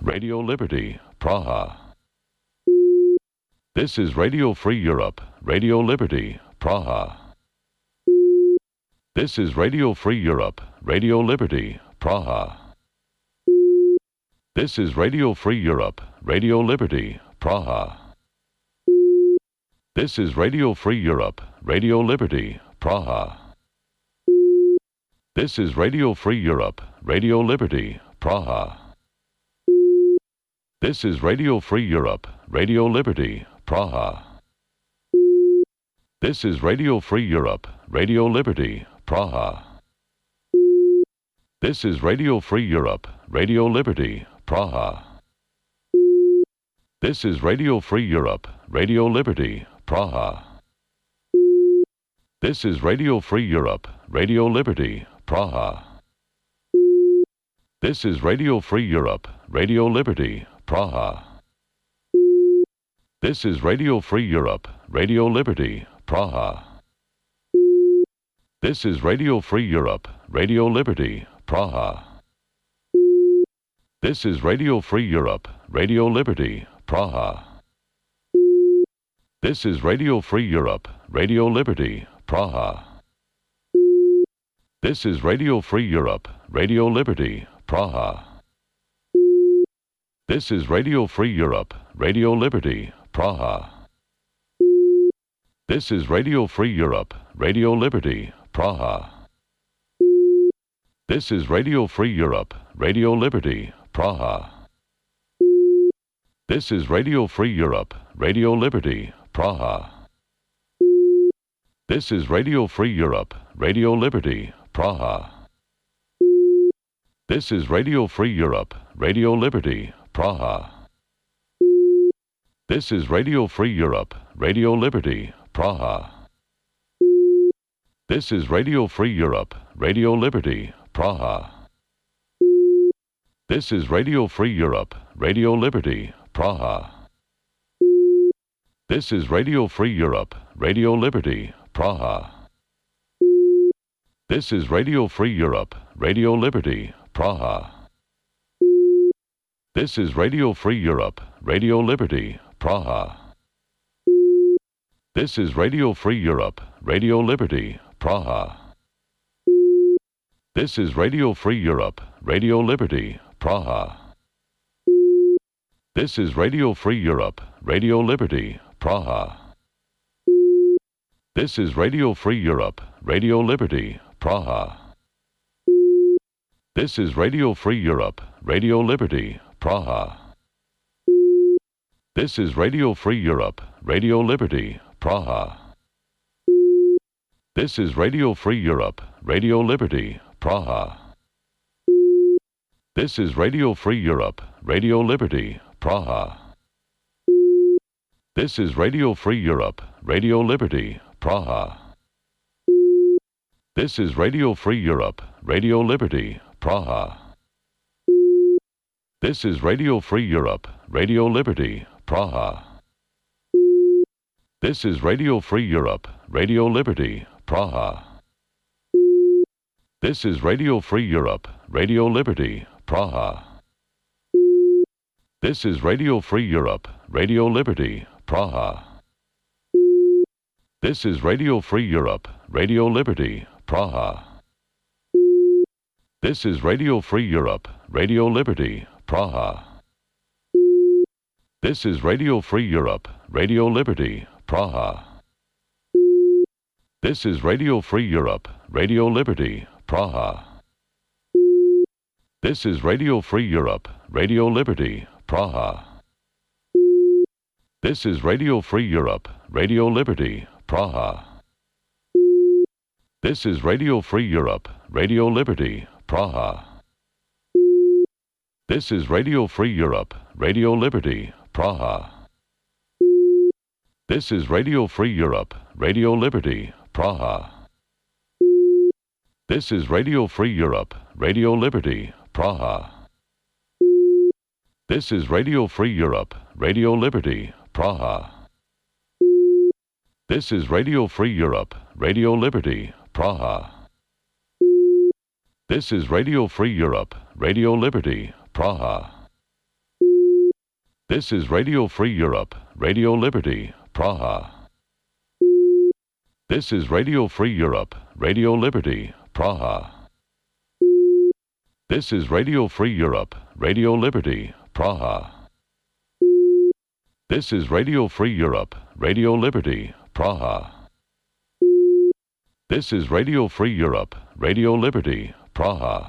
Radio Liberty, Praha. This is Radio Free Europe, Radio Liberty, Praha. This is Radio Free Europe, Radio Liberty, Praha. This is Radio Free Europe, Radio Liberty, Praha. This is Radio Free Europe, Radio Liberty, Praha. This is Radio Free Europe, Radio Liberty, Praha. This is Radio Free Europe, Radio Liberty, Praha. This is Radio Free Europe, Radio Liberty, Praha. This is Radio Free Europe, Radio Liberty, Praha. This is Radio Free Europe, Radio Liberty, Praha. This is Radio Free Europe, Radio Liberty, Praha. This is Radio Free Europe, Radio Liberty, Praha. This is Radio Free Europe, Radio Liberty, Praha. This is Radio Free Europe, Radio Liberty, Praha. This is Radio Free Europe, Radio Liberty, Praha. This is Radio Free Europe, Radio Liberty, Praha. This is Radio Free Europe, Radio Liberty, Praha. This is Radio Free Europe, Radio Liberty, Praha. This is Radio Free Europe, Radio Liberty, Praha. This is Radio Free Europe, Radio Liberty, Praha. This is Radio Free Europe, Radio Liberty, Praha. This is Radio Free Europe, Radio Liberty, Praha. This is Radio Free Europe, Radio Liberty, Praha. This is Radio Free Europe, Radio Liberty, Praha. This is Radio Free Europe, Radio Liberty, Praha. This is Radio Free Europe, Radio Liberty, Praha. This is Radio Free Europe, Radio Liberty, Praha. This is Radio Free Europe, Radio Liberty, Praha. This is Radio Free Europe, Radio Liberty, Praha. This is Radio Free Europe, Radio Liberty, Praha. This is Radio Free Europe, Radio Liberty, Praha. This is Radio Free Europe, Radio Liberty, Praha. This is Radio Free Europe, Radio Liberty, Praha. This is Radio Free Europe, Radio Liberty, Praha. This is Radio Free Europe, Radio Liberty, Praha. This is Radio Free Europe, Radio Liberty, Praha. This is Radio Free Europe, Radio Liberty, Praha. This is Radio Free Europe, Radio Liberty, Praha. This is Radio Free Europe, Radio Liberty, Praha. This is Radio Free Europe, Radio Liberty, Praha. This is Radio Free Europe, Radio Liberty, Praha. This is Radio Free Europe, Radio Liberty, Praha. This is Radio Free Europe, Radio Liberty, Praha. This is Radio Free Europe, Radio Liberty, Praha. This is Radio Free Europe, Radio Liberty, Praha. This is Radio Free Europe, Radio Liberty, Praha. This is Radio Free Europe, Radio Liberty, Praha. This is Radio Free Europe, Radio Liberty, Praha. This is Radio Free Europe, Radio Liberty, Praha. This is Radio Free Europe, Radio Liberty, Praha. This is Radio Free Europe, Radio Liberty, Praha. This is Radio Free Europe, Radio Liberty, Praha. This is Radio Free Europe, Radio Liberty, Praha. This is Radio Free Europe, Radio Liberty, Praha. This is Radio Free Europe, Radio Liberty, Praha. This is Radio Free Europe, Radio Liberty, Praha. This is Radio Free Europe, Radio Liberty, Praha. This is Radio Free Europe, Radio Liberty, Praha. This is Radio Free Europe, Radio Liberty, Praha. This is Radio Free Europe, Radio Liberty, Praha. This is Radio Free Europe, Radio Liberty, Praha.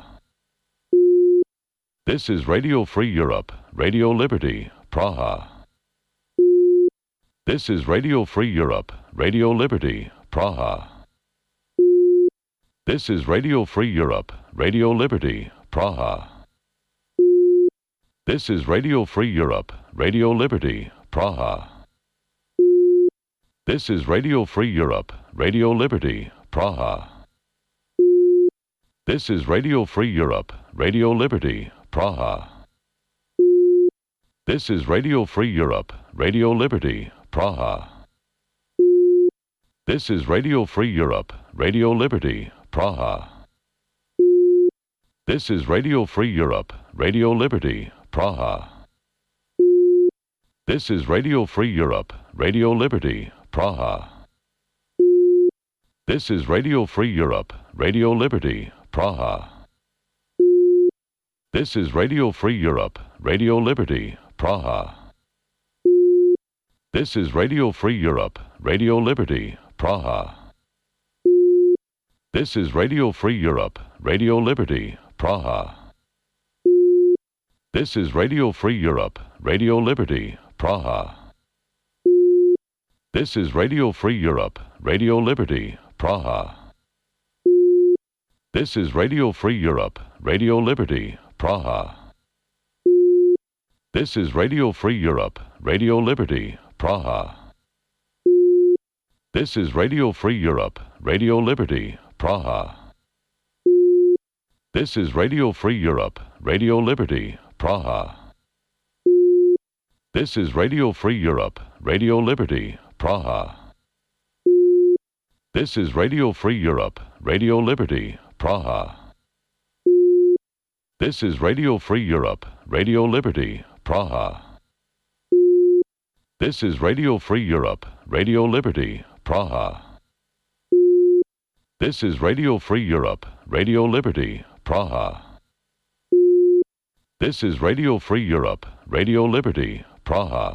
This is Radio Free Europe, Radio Liberty, Praha. This is Radio Free Europe, Radio Liberty, Praha. This is Radio Free Europe, Radio Liberty, Praha. This is Radio Free Europe, Radio Liberty, Praha. This is Radio Free Europe, Radio Liberty, Praha. This is Radio Free Europe, Radio Liberty, Praha. This is Radio Free Europe, Radio Liberty, Praha. This is Radio Free Europe, Radio Liberty, Praha. This is Radio Free Europe, Radio Liberty, Praha. This is Radio Free Europe, Radio Liberty, Praha. This is Radio Free Europe, Radio Liberty, Praha. This is Radio Free Europe, Radio Liberty, Praha. This is Radio Free Europe, Radio Liberty, Praha. This is Radio Free Europe, Radio Liberty, Praha. This is Radio Free Europe, Radio Liberty, Praha. This is Radio Free Europe, Radio Liberty, Praha. This is Radio Free Europe, Radio Liberty, Praha. This is Radio Free Europe, Radio Liberty, Praha. This is Radio Free Europe, Radio Liberty, Praha. This is Radio Free Europe, Radio Liberty, Praha. This is Radio Free Europe, Radio Liberty, Praha. This is Radio Free Europe, Radio Liberty, Praha. This is Radio Free Europe, Radio Liberty, Praha. This is Radio Free Europe, Radio Liberty, Praha. This is Radio Free Europe, Radio Liberty, Praha. This is Radio Free Europe, Radio Liberty, Praha.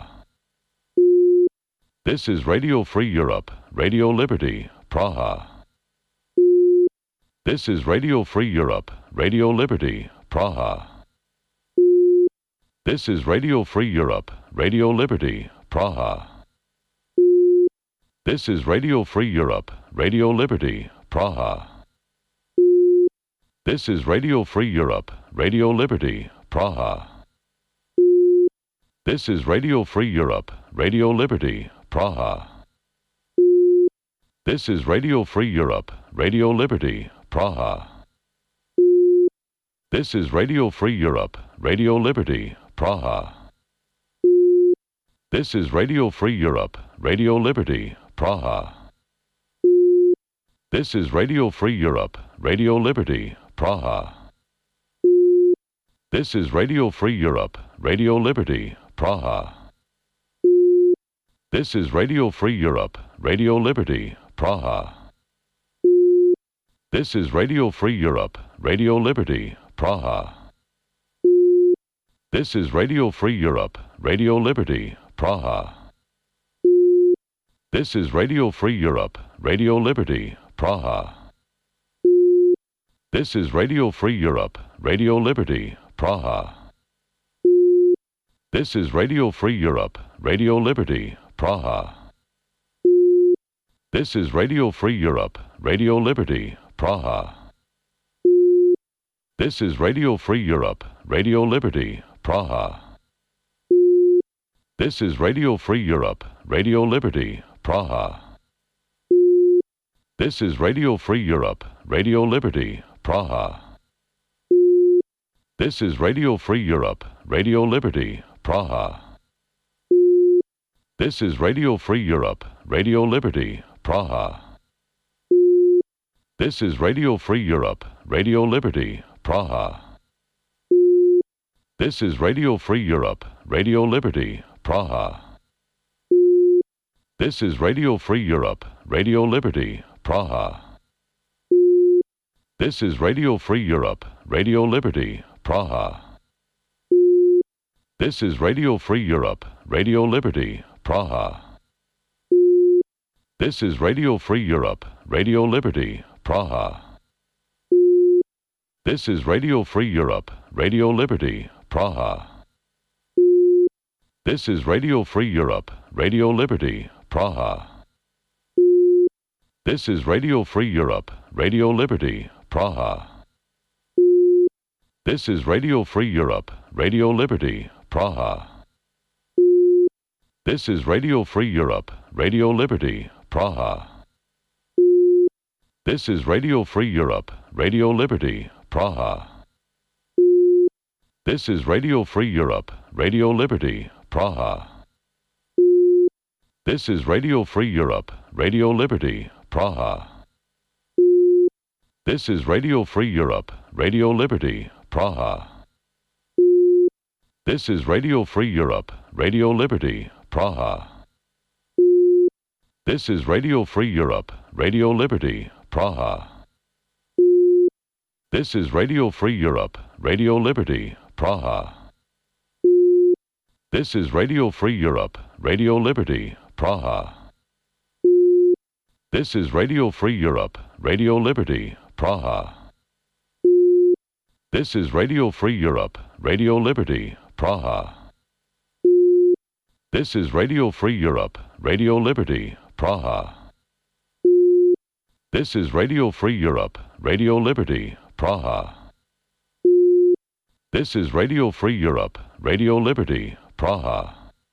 This is Radio Free Europe, Radio Liberty, Praha. This is Radio Free Europe, Radio Liberty, Praha. This is Radio Free Europe, Radio Liberty, Praha. This is Radio Free Europe, Radio Liberty, Praha. This is Radio Free Europe, Radio Liberty, Praha. This is Radio Free Europe, Radio Liberty, Praha. This is Radio Free Europe, Radio Liberty, Praha. This is Radio Free Europe, Radio Liberty, Praha. This is Radio Free Europe, Radio Liberty, Praha. This is Radio Free Europe, Radio Liberty, Praha. This is Radio Free Europe, Radio Liberty, Praha. This is Radio Free Europe, Radio Liberty, Praha. This is Radio Free Europe, Radio Liberty, Praha. This is Radio Free Europe, Radio Liberty, Praha. This is Radio Free Europe, Radio Liberty, Praha. This is Radio Free Europe, Radio Liberty, Praha. This is Radio Free Europe, Radio Liberty, Praha. This is Radio Free Europe, Radio Liberty, Praha. This is Radio Free Europe, Radio Liberty, Praha. This is Radio Free Europe, Radio Liberty, Praha. This is Radio Free Europe, Radio Liberty, Praha. This is Radio Free Europe, Radio Liberty, Praha. This is Radio Free Europe, Radio Liberty, Praha. This is Radio Free Europe, Radio Liberty, Praha. This is Radio Free Europe, Radio Liberty, Praha. This is Radio Free Europe, Radio Liberty, Praha. This is Radio Free Europe, Radio Liberty, Praha. This is Radio Free Europe, Radio Liberty, Praha. This is Radio Free Europe, Radio Liberty, Praha. This is Radio Free Europe, Radio Liberty, Praha. This is Radio Free Europe, Radio Liberty, Praha. This is Radio Free Europe, Radio Liberty, Praha. This is Radio Free Europe, Radio Liberty, Praha. This is Radio Free Europe, Radio Liberty, Praha. This is Radio Free Europe, Radio Liberty, Praha. This is Radio Free Europe, Radio Liberty, Praha. This is Radio Free Europe, Radio Liberty, Praha. This is Radio Free Europe, Radio Liberty, Praha. This is Radio Free Europe, Radio Liberty, Praha. This is Radio Free Europe, Radio Liberty, Praha. This is Radio Free Europe, Radio Liberty, Praha. This is Radio Free Europe, Radio Liberty, Praha. This is Radio Free Europe, Radio Liberty, Praha. This is Radio Free Europe, Radio Liberty, Praha. This is Radio Free Europe, Radio Liberty, Praha. This is Radio Free Europe, Radio Liberty, Praha. This is Radio Free Europe, Radio Liberty, Praha.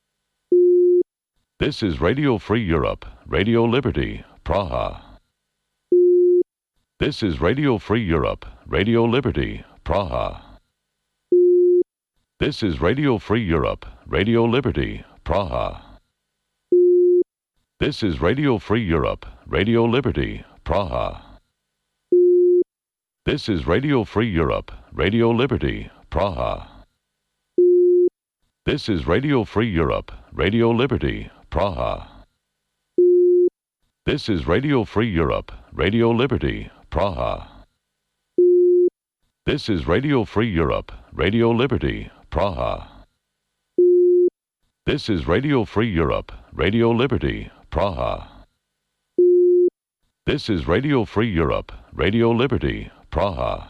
This is Radio Free Europe, Radio Liberty, Praha. This is Radio Free Europe, Radio Liberty, Praha. This is Radio Free Europe, Radio Liberty, Praha. This is Radio Free Europe, Radio Liberty, Praha. This is Radio Free Europe, Radio Liberty, Praha. This is Radio Free Europe, Radio Liberty, Praha. This is Radio Free Europe, Radio Liberty, Praha. This is Radio Free Europe, Radio Liberty, Praha. This is Radio Free Europe, Radio Liberty, Praha. This is Radio Free Europe, Radio Liberty, Praha.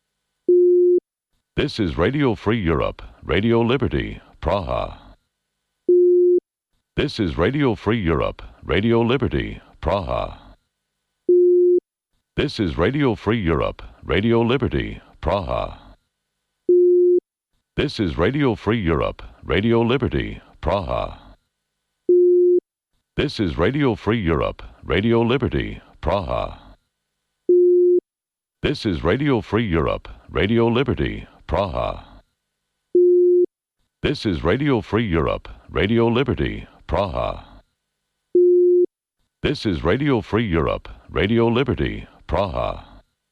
This is Radio Free Europe, Radio Liberty, Praha. This is Radio Free Europe, Radio Liberty, Praha. This is Radio Free Europe, Radio Liberty, Praha. This is Radio Free Europe, Radio Liberty, Praha. This is Radio Free Europe, Radio Liberty, Praha. This is Radio Free Europe, Radio Liberty, Praha. This is Radio Free Europe, Radio Liberty, Praha. This is Radio Free Europe, Radio Liberty, Praha.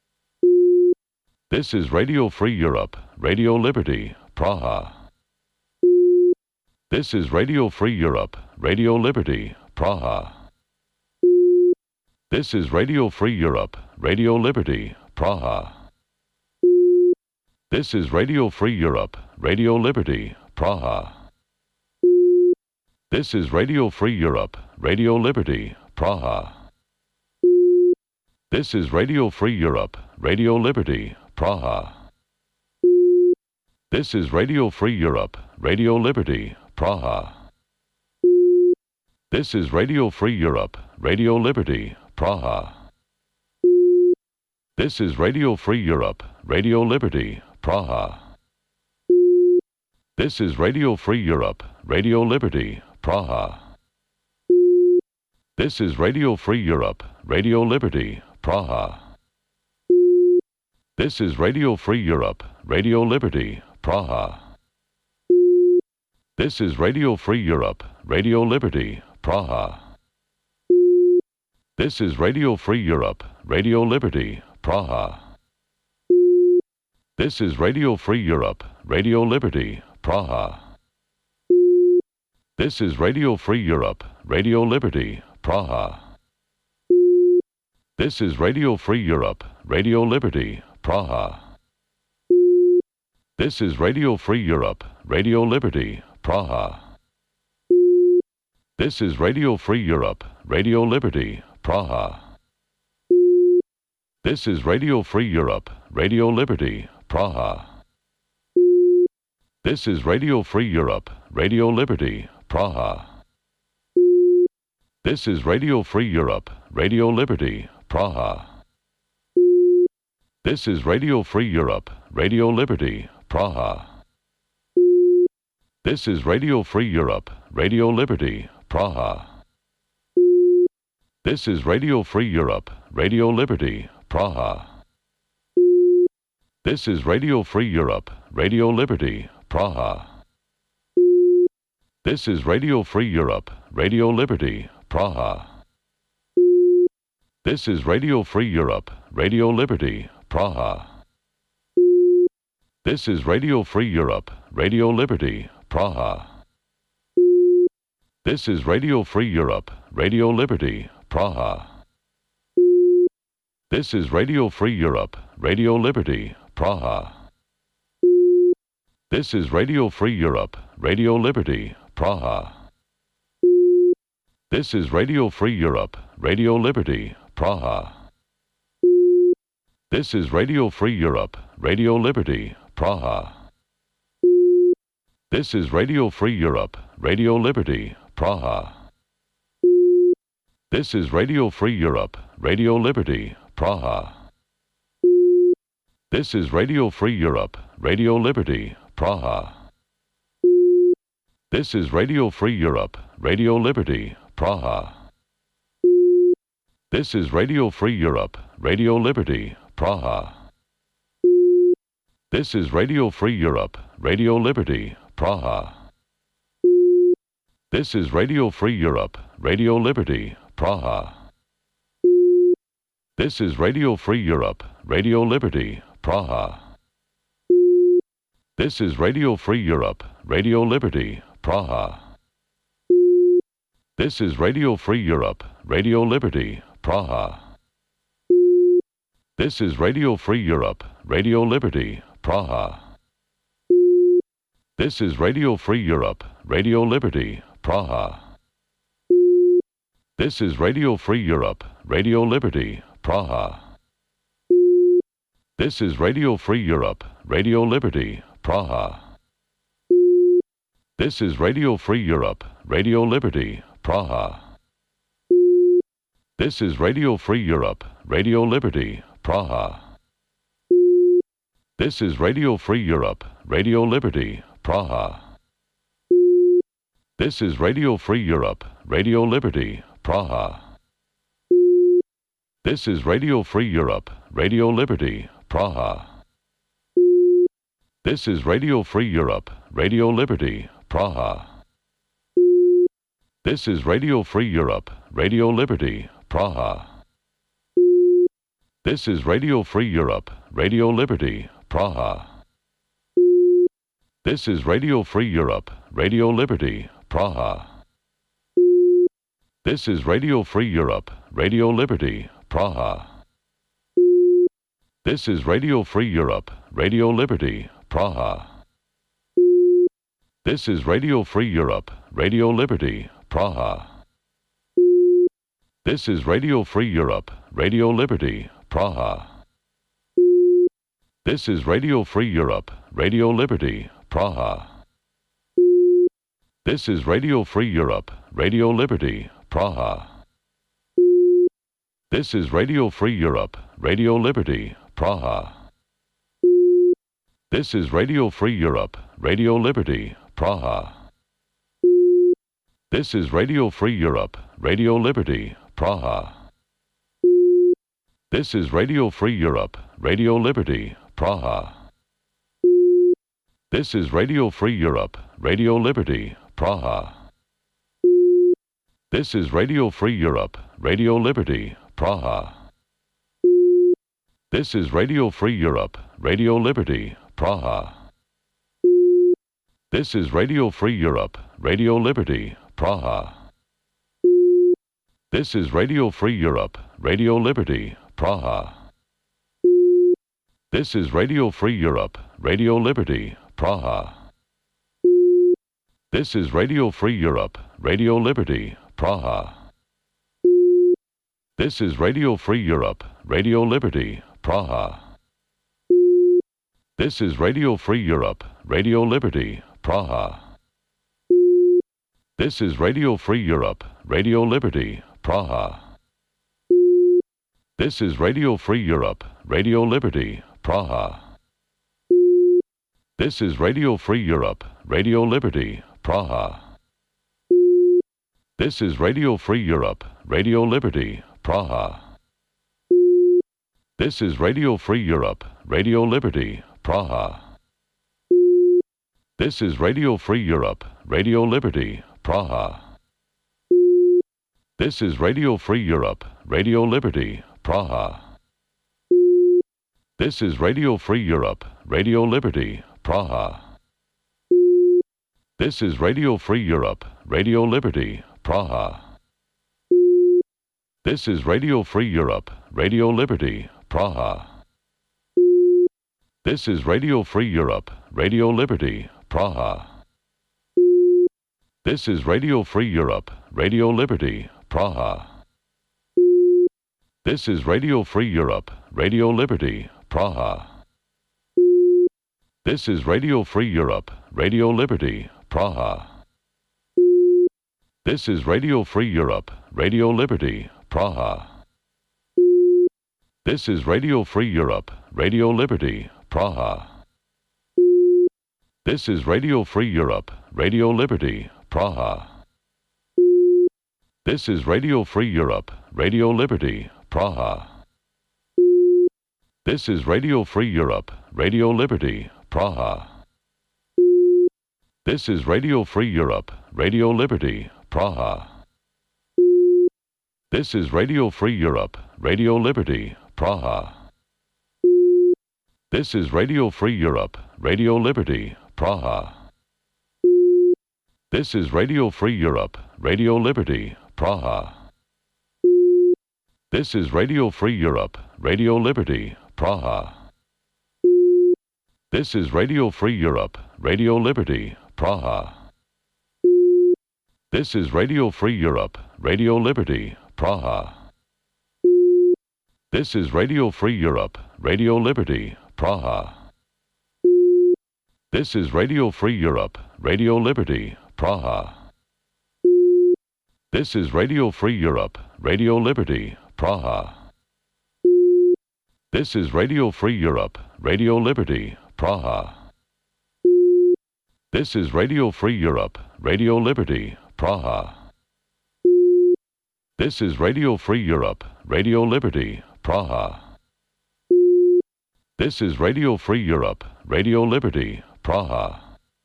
This is Radio Free Europe, Radio Liberty, Praha. This is Radio Free Europe, Radio Liberty, Praha. This is Radio Free Europe, Radio Liberty, Praha. This is Radio Free Europe, Radio Liberty, Praha. This is Radio Free Europe, Radio Liberty, Praha. This is Radio Free Europe, Radio Liberty, Praha. This is Radio Free Europe, Radio Liberty, Praha. This is Radio Free Europe, Radio Liberty, Praha. This is Radio Free Europe, Radio Liberty, Praha. This is Radio Free Europe, Radio Liberty, Praha. This is Radio Free Europe, Radio Liberty, Praha. This is Radio Free Europe, Radio Liberty, Praha. This is Radio Free Europe, Radio Liberty, Praha. This is Radio Free Europe, Radio Liberty, Praha. This is Radio Free Europe, Radio Liberty, Praha. This is Radio Free Europe, Radio Liberty, Praha. This is Radio Free Europe, Radio Liberty, Praha. This is Radio Free Europe, Radio Liberty, Praha. This is Radio Free Europe, Radio Liberty, Praha. This is Radio Free Europe, Radio Liberty, Praha. This is Radio Free Europe, Radio Liberty, Praha. This is Radio Free Europe, Radio Liberty, Praha. This is Radio Free Europe, Radio Liberty, Praha. This is Radio Free Europe, Radio Liberty, Praha. This is Radio Free Europe, Radio Liberty, Praha. This is Radio Free Europe, Radio Liberty, Praha. This is Radio Free Europe, Radio Liberty, Praha. This is Radio Free Europe, Radio Liberty, Praha. This is Radio Free Europe, Radio Liberty, Praha. This is Radio Free Europe, Radio Liberty, Praha. This is Radio Free Europe, Radio Liberty, Praha. This is Radio Free Europe, Radio Liberty, Praha. This is Radio Free Europe, Radio Liberty, Praha. This is Radio Free Europe, Radio Liberty, Praha. This is Radio Free Europe, Radio Liberty, Praha. This is Radio Free Europe, Radio Liberty, Praha. This is Radio Free Europe, Radio Liberty, Praha. This is Radio Free Europe, Radio Liberty, Praha. This is Radio Free Europe, Radio Liberty, Praha. This is Radio Free Europe, Radio Liberty, Praha. This is Radio Free Europe, Radio Liberty, Praha. This is Radio Free Europe, Radio Liberty, Praha. This is Radio Free Europe, Radio Liberty, Praha. This is Radio Free Europe, Radio Liberty, Praha. This is Radio Free Europe, Radio Liberty, Praha. This is Radio Free Europe, Radio Liberty, Praha. This is Radio Free Europe, Radio Liberty, Praha. This is Radio Free Europe, Radio Liberty, Praha. This is Radio Free Europe, Radio Liberty, Praha. This is Radio Free Europe, Radio Liberty, Praha. This is Radio Free Europe, Radio Liberty, Praha. This is Radio Free Europe, Radio Liberty, Praha. This is Radio Free Europe, Radio Liberty, Praha. This is Radio Free Europe, Radio Liberty, Praha. This is Radio Free Europe, Radio Liberty, Praha. This is Radio Free Europe, Radio Liberty, Praha. This is Radio Free Europe, Radio Liberty, Praha. This is Radio Free Europe, Radio Liberty, Praha. This is Radio Free Europe, Radio Liberty, Praha. This is Radio Free Europe, Radio Liberty, Praha. This is Radio Free Europe, Radio Liberty, Praha. This is Radio Free Europe, Radio Liberty, Praha. This is Radio Free Europe, Radio Liberty, Praha. This is Radio Free Europe, Radio Liberty, Praha. This is Radio Free Europe, Radio Liberty, Praha. This is Radio Free Europe, Radio Liberty, Praha. This is Radio Free Europe, Radio Liberty, Praha. This is Radio Free Europe, Radio Liberty, Praha. This is Radio Free Europe, Radio Liberty, Praha. This is Radio Free Europe, Radio Liberty, Praha. This is Radio Free Europe, Radio Liberty, Praha. This is Radio Free Europe, Radio Liberty, Praha. This is Radio Free Europe, Radio Liberty, Praha. This is Radio Free Europe, Radio Liberty, Praha. This is Radio Free Europe, Radio Liberty, Praha. This is Radio Free Europe, Radio Liberty, Praha. This is Radio Free Europe, Radio Liberty, Praha. This is Radio Free Europe, Radio Liberty, Praha. This is Radio Free Europe, Radio Liberty, Praha. This is Radio Free Europe, Radio Liberty, Praha. This is Radio Free Europe, Radio Liberty, Praha. This is Radio Free Europe, Radio Liberty, Praha. This is Radio Free Europe, Radio Liberty, Praha. This is Radio Free Europe, Radio Liberty, Praha. This is Radio Free Europe, Radio Liberty, Praha. This is Radio Free Europe, Radio Liberty, Praha. This is Radio Free Europe, Radio Liberty, Praha. This is Radio Free Europe, Radio Liberty, Praha. This is Radio Free Europe, Radio Liberty, Praha. This is Radio Free Europe, Radio Liberty, Praha. This is Radio Free Europe, Radio Liberty, Praha. This is Radio Free Europe, Radio Liberty, Praha. This is Radio Free Europe, Radio Liberty, Praha. This is Radio Free Europe, Radio Liberty, Praha. This is Radio Free Europe, Radio Liberty, Praha. This is Radio Free Europe, Radio Liberty, Praha. This is Radio Free Europe, Radio Liberty, Praha. This is Radio Free Europe, Radio Liberty, Praha. This is Radio Free Europe, Radio Liberty, Praha. This is Radio Free Europe, Radio Liberty, Praha. This is Radio Free Europe, Radio Liberty, Praha. This is Radio Free Europe, Radio Liberty, Praha. This is Radio Free Europe, Radio Liberty, Praha. This is Radio Free Europe, Radio Liberty, Praha. This is Radio Free Europe, Radio Liberty, Praha. This is Radio Free Europe, Radio Liberty, Praha. This is Radio Free Europe, Radio Liberty, Praha. This is Radio Free Europe, Radio Liberty, Praha. This is Radio Free Europe, Radio Liberty, Praha.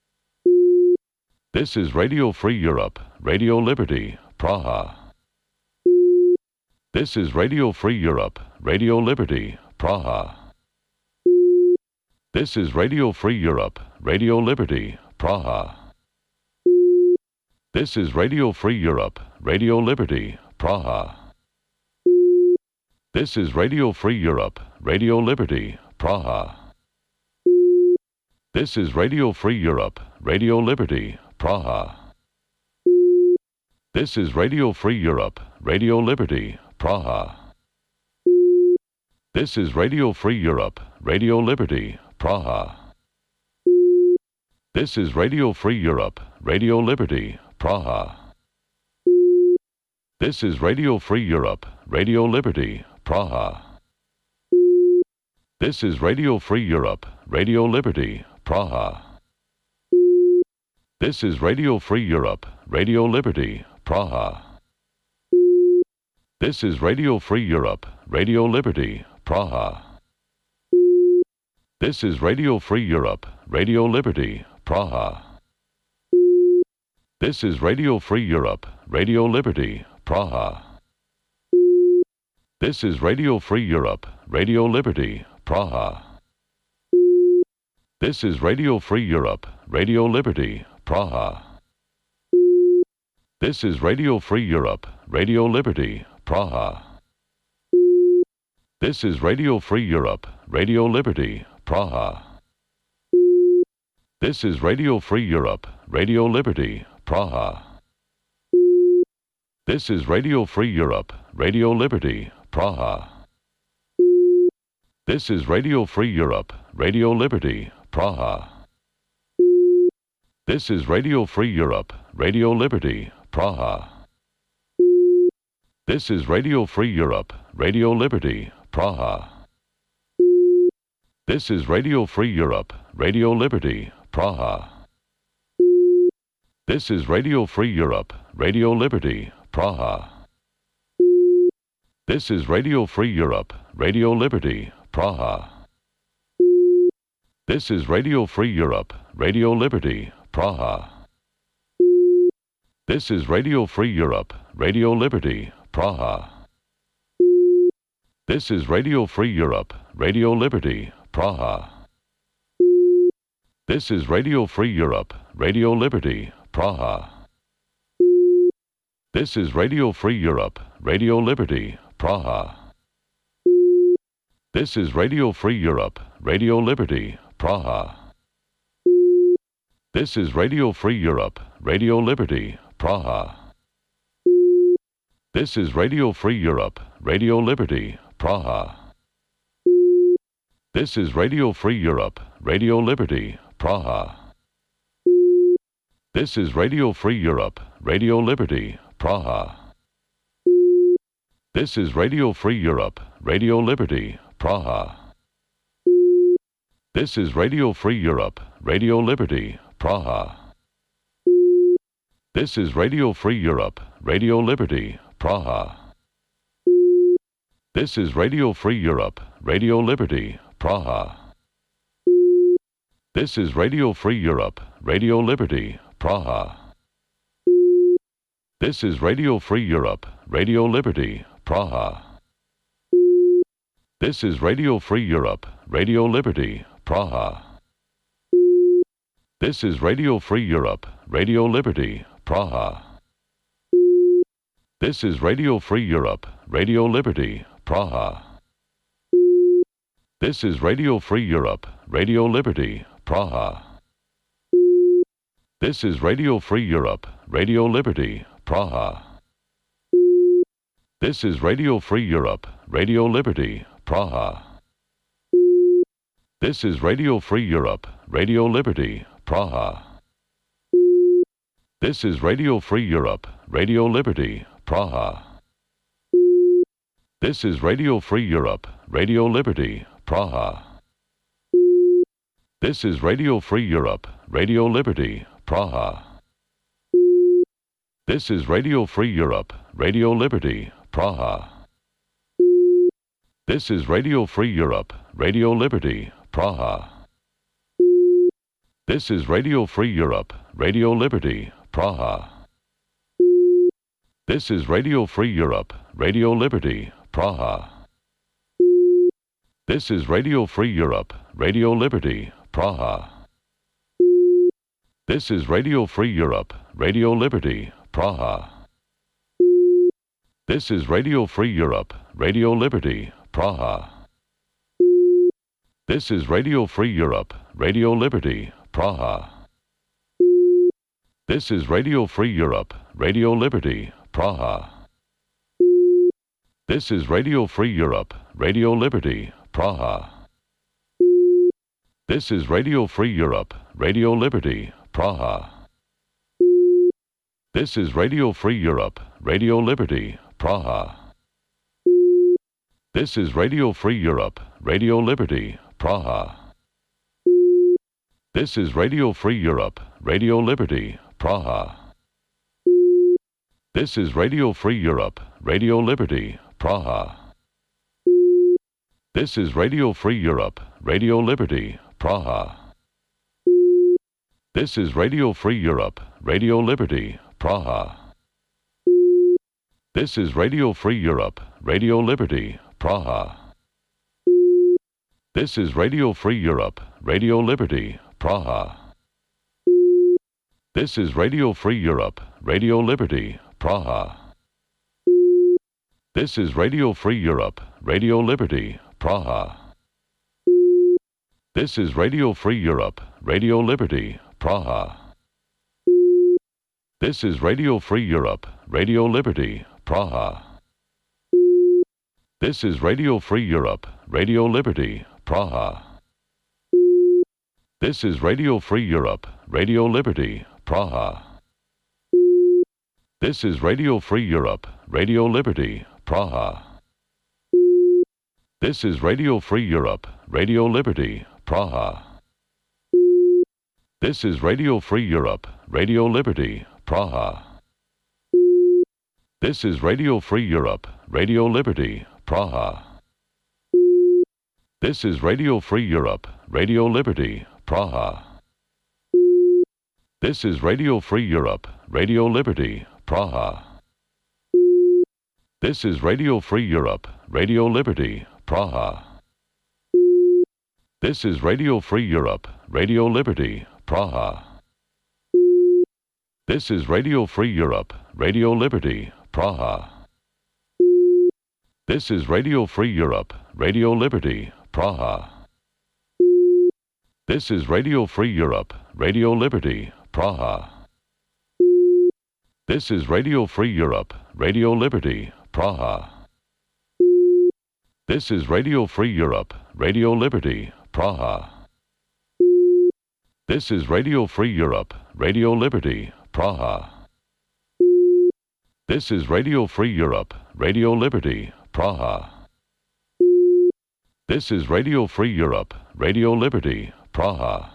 This is Radio Free Europe, Radio Liberty, Praha. This is Radio Free Europe, Radio Liberty, Praha. This is Radio Free Europe, Radio Liberty, Praha. This is Radio Free Europe, Radio Liberty, Praha. This is Radio Free Europe, Radio Liberty, Praha. This is Radio Free Europe, Radio Liberty, Praha. This is Radio Free Europe, Radio Liberty, Praha. This is Radio Free Europe, Radio Liberty, Praha. This is Radio Free Europe, Radio Liberty, Praha. This is Radio Free Europe, Radio Liberty, Praha. This is Radio Free Europe, Radio Liberty, Praha. This is Radio Free Europe, Radio Liberty, Praha. This is Radio Free Europe, Radio Liberty, Praha. This is Radio Free Europe, Radio Liberty, Praha. This is Radio Free Europe, Radio Liberty, Praha. This is Radio Free Europe, Radio Liberty, Praha. This is Radio Free Europe, Radio Liberty, Praha. This is Radio Free Europe, Radio Liberty, Praha. This is Radio Free Europe, Radio Liberty, Praha. This is Radio Free Europe, Radio Liberty, Praha. This is Radio Free Europe, Radio Liberty, Praha. This is Radio Free Europe, Radio Liberty, Praha. This is Radio Free Europe, Radio Liberty, Praha. This is Radio Free Europe, Radio Liberty, Praha. This is Radio Free Europe, Radio Liberty, Praha. This is Radio Free Europe, Radio Liberty, Praha. This is Radio Free Europe, Radio Liberty, Praha. This is Radio Free Europe, Radio Liberty, Praha. This is Radio Free Europe, Radio Liberty, Praha. This is Radio Free Europe, Radio Liberty, Praha. This is Radio Free Europe, Radio Liberty, Praha. This is Radio Free Europe, Radio Liberty, Praha. This is Radio Free Europe, Radio Liberty, Praha. This is Radio Free Europe, Radio Liberty, Praha. This is Radio Free Europe, Radio Liberty, Praha. This is Radio Free Europe, Radio Liberty, Praha. This is Radio Free Europe, Radio Liberty, Praha. This is Radio Free Europe, Radio Liberty, Praha. This is Radio Free Europe, Radio Liberty, Praha. This is Radio Free Europe, Radio Liberty, Praha. This is Radio Free Europe, Radio Liberty, Praha. This is Radio Free Europe, Radio Liberty, Praha. This is Radio Free Europe, Radio Liberty, Praha. This is Radio Free Europe, Radio Liberty, Praha. This is Radio Free Europe, Radio Liberty, Praha. This is Radio Free Europe, Radio Liberty, Praha. This is Radio Free Europe, Radio Liberty, Praha. This is Radio Free Europe, Radio Liberty, Praha. This is Radio Free Europe, Radio Liberty, Praha. This is Radio Free Europe, Radio Liberty, Praha. This is Radio Free Europe, Radio Liberty, Praha. This is Radio Free Europe, Radio Liberty, Praha. This is Radio Free Europe, Radio Liberty, Praha. This is Radio Free Europe, Radio Liberty, Praha. This is Radio Free Europe, Radio Liberty, Praha. This is Radio Free Europe, Radio Liberty, Praha. This is Radio Free Europe, Radio Liberty, Praha. This is Radio Free Europe, Radio Liberty, Praha. This is Radio Free Europe, Radio Liberty, Praha. This is Radio Free Europe, Radio Liberty, Praha. This is Radio Free Europe, Radio Liberty, Praha. This is Radio Free Europe, Radio Liberty, Praha. This is Radio Free Europe, Radio Liberty, Praha. This is Radio Free Europe, Radio Liberty, Praha. This is Radio Free Europe, Radio Liberty, Praha. This is Radio Free Europe, Radio Liberty, Praha. This is Radio Free Europe, Radio Liberty, Praha. This is Radio Free Europe, Radio Liberty, Praha. This is Radio Free Europe, Radio Liberty, Praha. This is Radio Free Europe, Radio Liberty, Praha. This is Radio Free Europe, Radio Liberty, Praha. This is Radio Free Europe, Radio Liberty, Praha. This is Radio Free Europe, Radio Liberty, Praha. This is Radio Free Europe, Radio Liberty, Praha. This is Radio Free Europe, Radio Liberty, Praha. This is Radio Free Europe, Radio Liberty, Praha. This is Radio Free Europe, Radio Liberty, Praha. This is Radio Free Europe, Radio Liberty, Praha. This is Radio Free Europe, Radio Liberty, Praha. This is Radio Free Europe, Radio Liberty, Praha. This is Radio Free Europe, Radio Liberty, Praha. This is Radio Free Europe, Radio Liberty, Praha. This is Radio Free Europe, Radio Liberty, Praha. This is Radio Free Europe, Radio Liberty, Praha. This is Radio Free Europe, Radio Liberty, Praha. This is Radio Free Europe, Radio Liberty, Praha. This is Radio Free Europe, Radio Liberty, Praha. This is Radio Free Europe, Radio Liberty, Praha. This is Radio Free Europe, Radio Liberty, Praha. This is Radio Free Europe, Radio Liberty, Praha. This is Radio Free Europe, Radio Liberty, Praha. This is Radio Free Europe, Radio Liberty, Praha. This is Radio Free Europe, Radio Liberty, Praha. This is Radio Free Europe, Radio Liberty, Praha.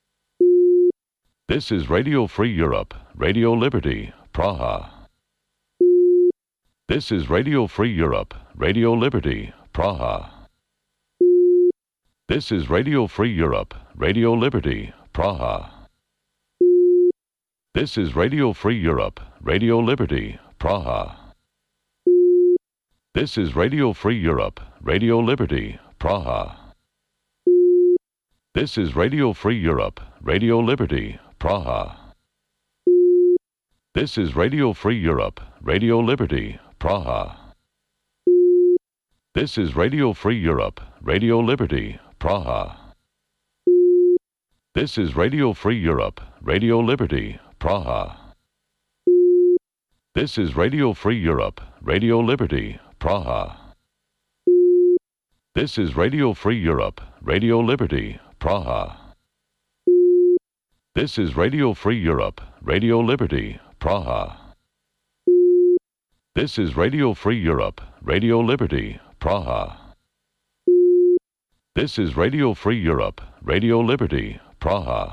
This is Radio Free Europe, Radio Liberty, Praha. This is Radio Free Europe, Radio Liberty, Praha. This is Radio Free Europe, Radio Liberty, Praha. This is Radio Free Europe, Radio Liberty, Praha. This is Radio Free Europe, Radio Liberty, Praha. This is Radio Free Europe, Radio Liberty, Praha. This is Radio Free Europe, Radio Liberty, Praha. This is Radio Free Europe, Radio Liberty, Praha. This is Radio Free Europe, Radio Liberty, Praha. This is Radio Free Europe, Radio Liberty, Praha. This is Radio Free Europe, Radio Liberty, Praha. This is Radio Free Europe, Radio Liberty, Praha. This is Radio Free Europe, Radio Liberty, Praha. This is Radio Free Europe, Radio Liberty, Praha.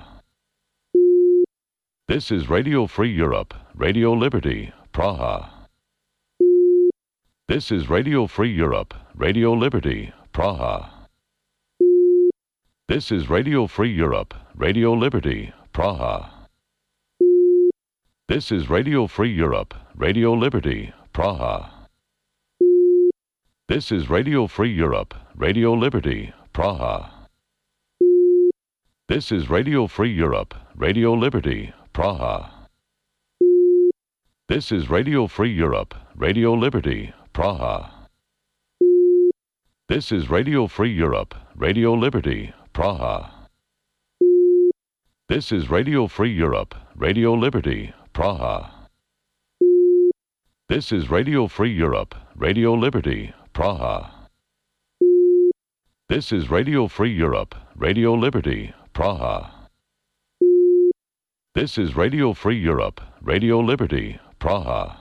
This is Radio Free Europe, Radio Liberty, Praha. This is Radio Free Europe, Radio Liberty, Praha. This is Radio Free Europe, Radio Liberty, Praha. This is Radio Free Europe, Radio Liberty, Praha. This is Radio Free Europe, Radio Liberty, Praha. This is Radio Free Europe, Radio Liberty, Praha. This is Radio Free Europe, Radio Liberty, Praha. This is Radio Free Europe, Radio Liberty, Praha. This is Radio Free Europe, Radio Liberty, Praha. This is Radio Free Europe, Radio Liberty, Praha. This is Radio Free Europe, Radio Liberty, Praha. This is Radio Free Europe, Radio Liberty, Praha.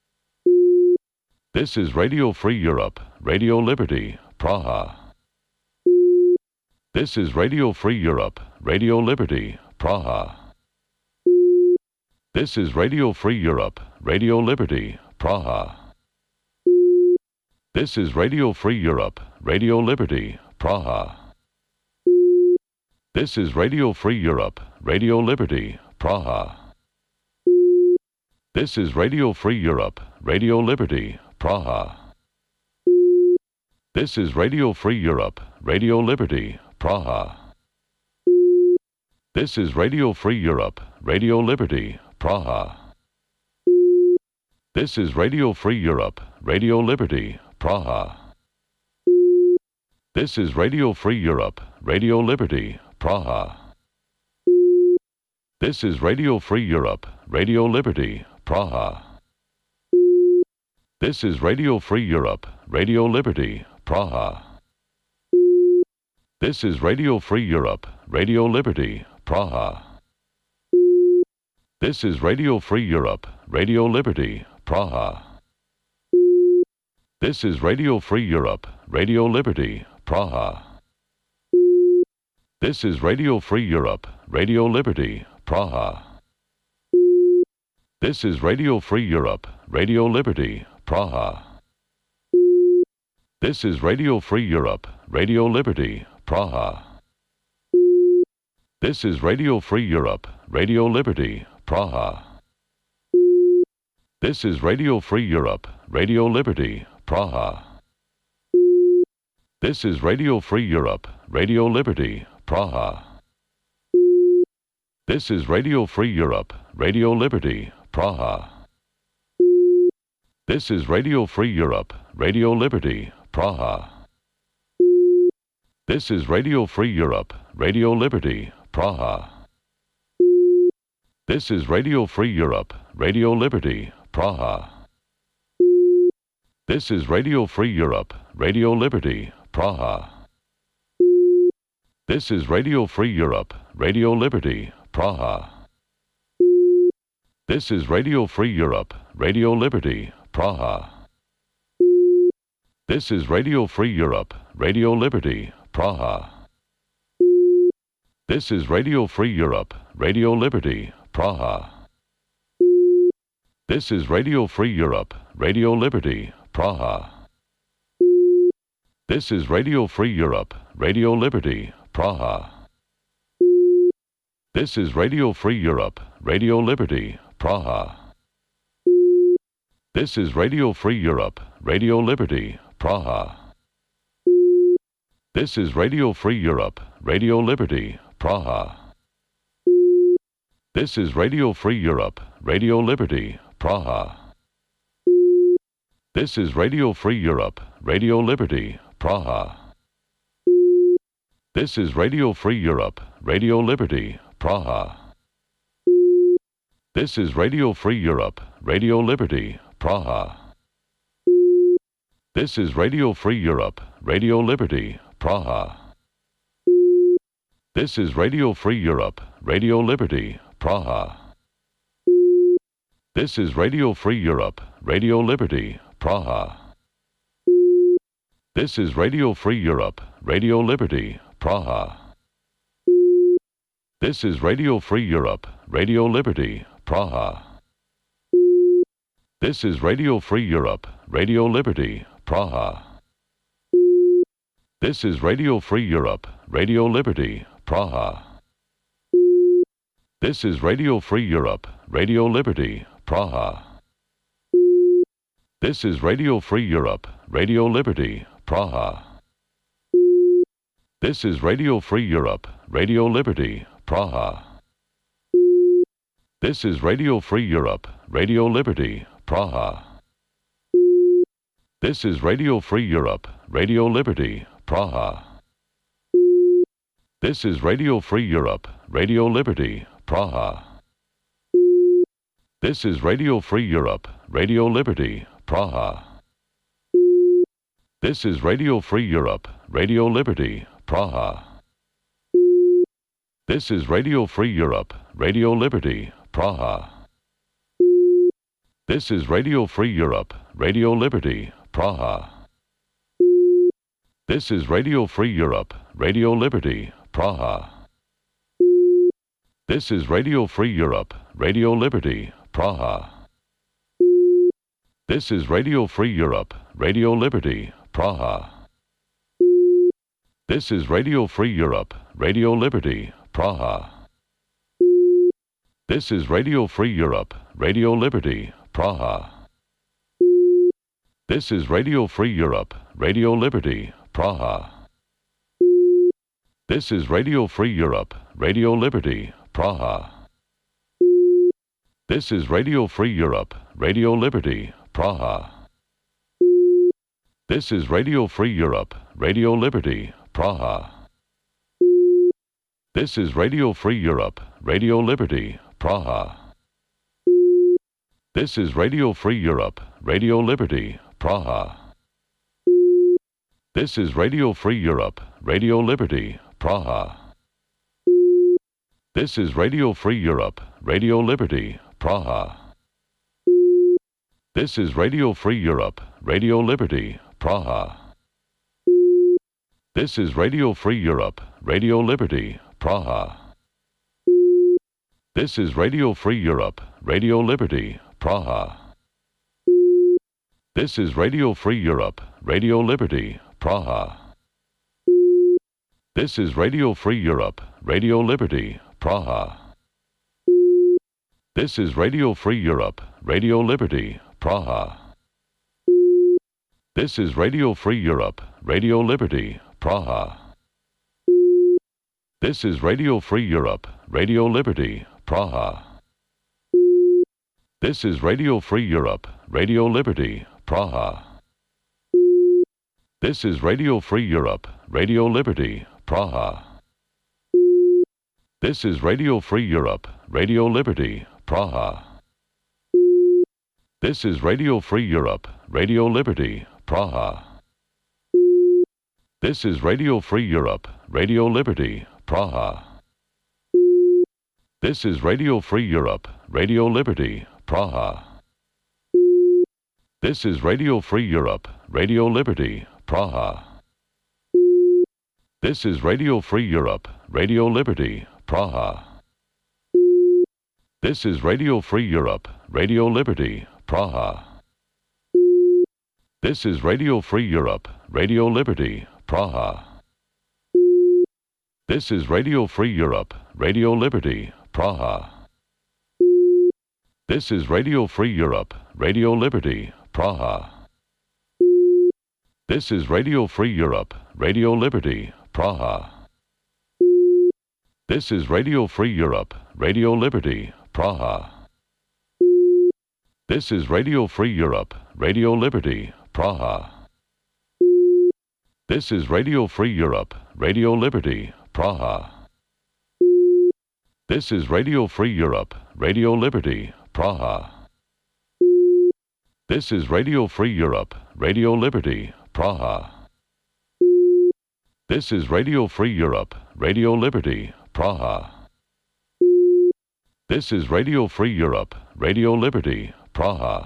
This is Radio Free Europe, Radio Liberty, Praha. This is Radio Free Europe, Radio Liberty, Praha. This is Radio Free Europe, Radio Liberty, Praha. This is Radio Free Europe, Radio Liberty, Praha. This is Radio Free Europe, Radio Liberty, Praha. This is Radio Free Europe, Radio Liberty, Praha. This is Radio Free Europe, Radio Liberty, Praha. This is Radio Free Europe, Radio Liberty, Praha. This is Radio Free Europe, Radio Liberty, Praha. This is Radio Free Europe, Radio Liberty, Praha. This is Radio Free Europe, Radio Liberty, Praha. This is Radio Free Europe, Radio Liberty, Praha. This is Radio Free Europe, Radio Liberty, Praha. This is Radio Free Europe, Radio Liberty, Praha. This is Radio Free Europe, Radio Liberty, Praha. This is Radio Free Europe, Radio Liberty, Praha. This is Radio Free Europe, Radio Liberty, Praha. This is Radio Free Europe, Radio Liberty, Praha. This is Radio Free Europe, Radio Liberty, Praha. This is Radio Free Europe, Radio Liberty, Praha. This is Radio Free Europe, Radio Liberty, Praha. This is Radio Free Europe, Radio Liberty, Praha. This is Radio Free Europe, Radio Liberty, Praha. This is Radio Free Europe, Radio Liberty, Praha. This is Radio Free Europe, Radio Liberty, Praha. This is Radio Free Europe, Radio Liberty, Praha. This is Radio Free Europe, Radio Liberty, Praha. This is Radio Free Europe, Radio Liberty, Praha. This is Radio Free Europe, Radio Liberty, Praha. This is Radio Free Europe, Radio Liberty, Praha. This is Radio Free Europe, Radio Liberty, Praha. This is Radio Free Europe, Radio Liberty, Praha. This is Radio Free Europe, Radio Liberty, Praha. This is Radio Free Europe, Radio Liberty, Praha. This is Radio Free Europe, Radio Liberty, Praha. This is Radio Free Europe, Radio Liberty, Praha. This is Radio Free Europe, Radio Liberty, Praha. This is Radio Free Europe, Radio Liberty, Praha. This is Radio Free Europe, Radio Liberty, Praha. This is Radio Free Europe, Radio Liberty, Praha. This is Radio Free Europe, Radio Liberty, Praha. This is Radio Free Europe, Radio Liberty, Praha. This is Radio Free Europe, Radio Liberty, Praha. This is Radio Free Europe, Radio Liberty, Praha. This is Radio Free Europe, Radio Liberty, Praha. This is Radio Free Europe, Radio Liberty, Praha. This is Radio Free Europe, Radio Liberty, Praha. This is Radio Free Europe, Radio Liberty, Praha. This is Radio Free Europe, Radio Liberty, Praha. This is Radio Free Europe, Radio Liberty, Praha. This is Radio Free Europe, Radio Liberty, Praha. This is Radio Free Europe, Radio Liberty, Praha. This is Radio Free Europe, Radio Liberty, Praha. This is Radio Free Europe, Radio Liberty, Praha. This is Radio Free Europe, Radio Liberty, Praha. This is Radio Free Europe, Radio Liberty, Praha. This is Radio Free Europe, Radio Liberty, Praha. This is Radio Free Europe, Radio Liberty, Praha. This is Radio Free Europe, Radio Liberty, Praha. This is Radio Free Europe, Radio Liberty, Praha. This is Radio Free Europe, Radio Liberty, Praha. This is Radio Free Europe, Radio Liberty, Praha. This is Radio Free Europe, Radio Liberty, Praha. This is Radio Free Europe, Radio Liberty, Praha. This is Radio Free Europe, Radio Liberty, Praha. This is Radio Free Europe, Radio Liberty, Praha. This is Radio Free Europe, Radio Liberty, Praha. This is Radio Free Europe, Radio Liberty, Praha. This is Radio Free Europe, Radio Liberty, Praha. This is Radio Free Europe, Radio Liberty, Praha. This is Radio Free Europe, Radio Liberty, Praha. This is Radio Free Europe, Radio Liberty, Praha. This is Radio Free Europe, Radio Liberty, Praha. This is Radio Free Europe, Radio Liberty, Praha. This is Radio Free Europe, Radio Liberty, Praha. This is Radio Free Europe, Radio Liberty, Praha. This is Radio Free Europe, Radio Liberty, Praha. This is Radio Free Europe, Radio Liberty, Praha. This is Radio Free Europe, Radio Liberty, Praha. This is Radio Free Europe, Radio Liberty, Praha. This is Radio Free Europe, Radio Liberty, Praha. This is Radio Free Europe, Radio Liberty, Praha. This is Radio Free Europe, Radio Liberty, Praha. This is Radio Free Europe, Radio Liberty, Praha. This is Radio Free Europe, Radio Liberty, Praha. This is Radio Free Europe, Radio Liberty, Praha. This is Radio Free Europe, Radio Liberty, Praha. This is Radio Free Europe, Radio Liberty, Praha. This is Radio Free Europe, Radio Liberty, Praha. This is Radio Free Europe, Radio Liberty, Praha. This is Radio Free Europe, Radio Liberty, Praha. This is Radio Free Europe, Radio Liberty, Praha. This is Radio Free Europe, Radio Liberty, Praha. This is Radio Free Europe, Radio Liberty, Praha. This is Radio Free Europe, Radio Liberty, Praha. This is Radio Free Europe, Radio Liberty, Praha. This is Radio Free Europe, Radio Liberty, Praha.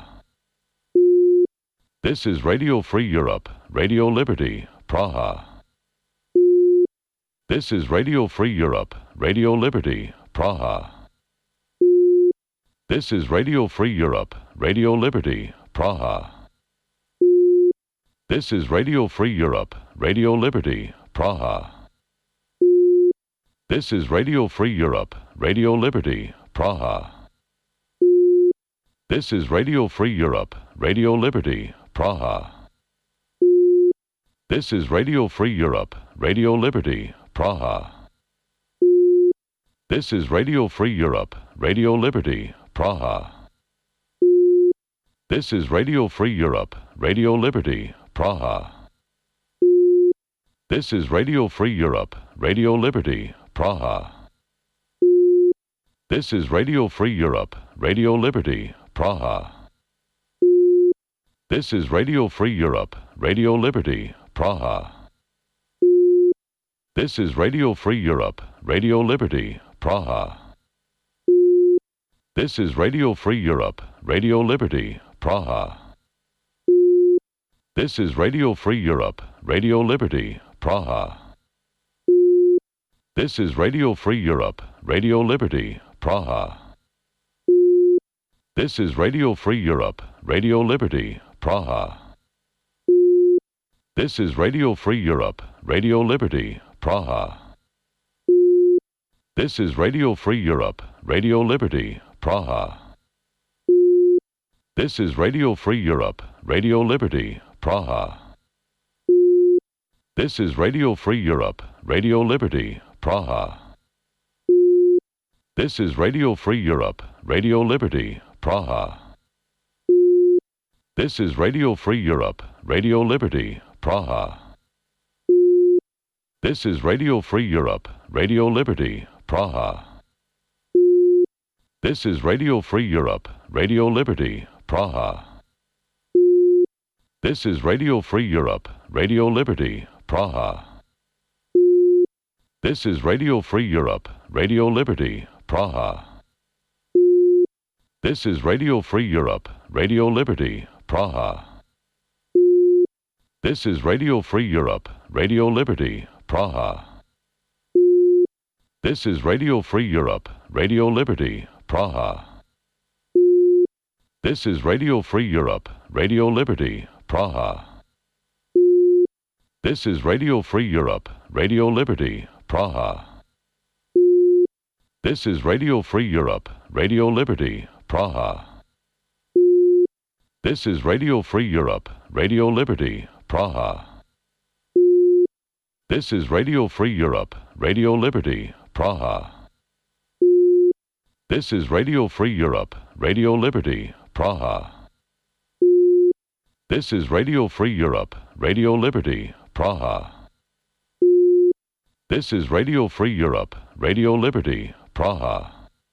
This is Radio Free Europe, Radio Liberty, Praha. This is Radio Free Europe, Radio Liberty, Praha. This is Radio Free Europe, Radio Liberty, Praha. This is Radio Free Europe, Radio Liberty, Praha. This is Radio Free Europe, Radio Liberty, Praha. This is Radio Free Europe, Radio Liberty, Praha. This is Radio Free Europe, Radio Liberty, Praha. This is Radio Free Europe, Radio Liberty, Praha. This is Radio Free Europe, Radio Liberty, Praha. This is Radio Free Europe, Radio Liberty, Praha. This is Radio Free Europe, Radio Liberty, Praha. This is Radio Free Europe, Radio Liberty, Praha. This is Radio Free Europe, Radio Liberty, Praha. This is Radio Free Europe, Radio Liberty, Praha. This is Radio Free Europe, Radio Liberty, Praha. This is Radio Free Europe, Radio Liberty, Praha. This is Radio Free Europe, Radio Liberty, Praha. This is Radio Free Europe, Radio Liberty, Praha. This is Radio Free Europe, Radio Liberty, Praha. This is Radio Free Europe, Radio Liberty, Praha. This is Radio Free Europe, Radio Liberty, Praha. This is Radio Free Europe, Radio Liberty, Praha. This is Radio Free Europe, Radio Liberty, Praha. This is Radio Free Europe, Radio Liberty, Praha. This is Radio Free Europe, Radio Liberty, Praha. This is Radio Free Europe, Radio Liberty, Praha. This is Radio Free Europe, Radio Liberty, Praha. This is Radio Free Europe, Radio Liberty, Praha. This is Radio Free Europe, Radio Liberty, Praha. This is Radio Free Europe, Radio Liberty, Praha. This is Radio Free Europe, Radio Liberty, Praha. This is Radio Free Europe, Radio Liberty, Praha. This is Radio Free Europe, Radio Liberty, Praha. This is Radio Free Europe, Radio Liberty, Praha. This is Radio Free Europe, Radio Liberty, Praha. This is Radio Free Europe, Radio Liberty, Praha. This is Radio Free Europe, Radio Liberty, Praha. This is Radio Free Europe, Radio Liberty, Praha.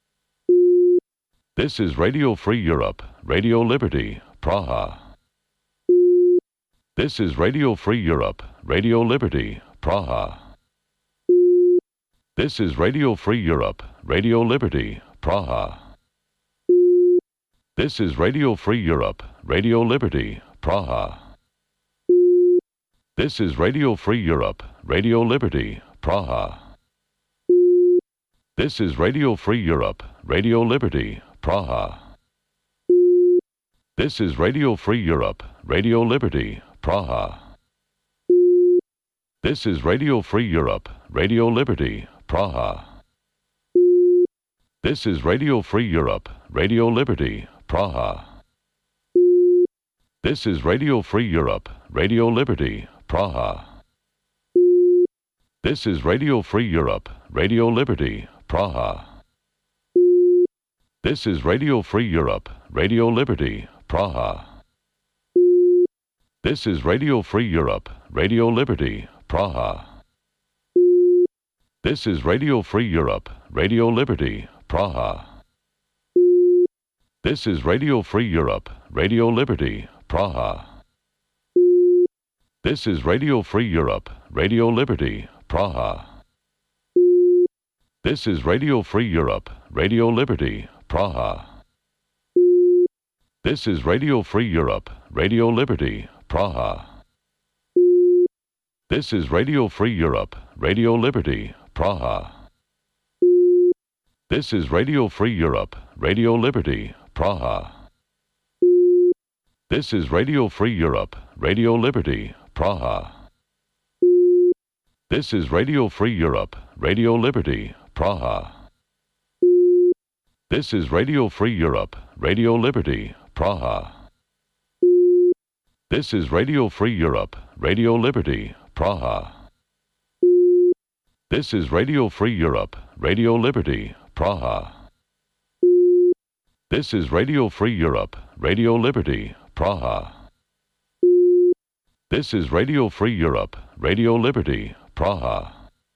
This is Radio Free Europe, Radio Liberty, Praha. This is Radio Free Europe, Radio Liberty, Praha. This is Radio Free Europe, Radio Liberty, Praha. This is Radio Free Europe, Radio Liberty, Praha. This is Radio Free Europe, Radio Liberty, Praha. This is Radio Free Europe, Radio Liberty, Praha. This is Radio Free Europe, Radio Liberty, Praha. This is Radio Free Europe, Radio Liberty, Praha. This is Radio Free Europe, Radio Liberty, Praha. This is Radio Free Europe, Radio Liberty, Praha. This is Radio Free Europe, Radio Liberty, Praha. This is Radio Free Europe, Radio Liberty, Praha. This is Radio Free Europe, Radio Liberty, Praha. This is Radio Free Europe, Radio Liberty, Praha. This is Radio Free Europe, Radio Liberty, Praha. This is Radio Free Europe, Radio Liberty, Praha. This is Radio Free Europe, Radio Liberty, Praha. This is Radio Free Europe, Radio Liberty, Praha. This is Radio Free Europe, Radio Liberty, Praha. This is Radio Free Europe, Radio Liberty, Praha. This is Radio Free Europe, Radio Liberty, Praha. This is Radio Free Europe, Radio Liberty, Praha. This is Radio Free Europe, Radio Liberty, Praha. This is Radio Free Europe, Radio Liberty, Praha. This is Radio Free Europe, Radio Liberty, Praha. This is Radio Free Europe, Radio Liberty, Praha. This is Radio Free Europe, Radio Liberty, Praha.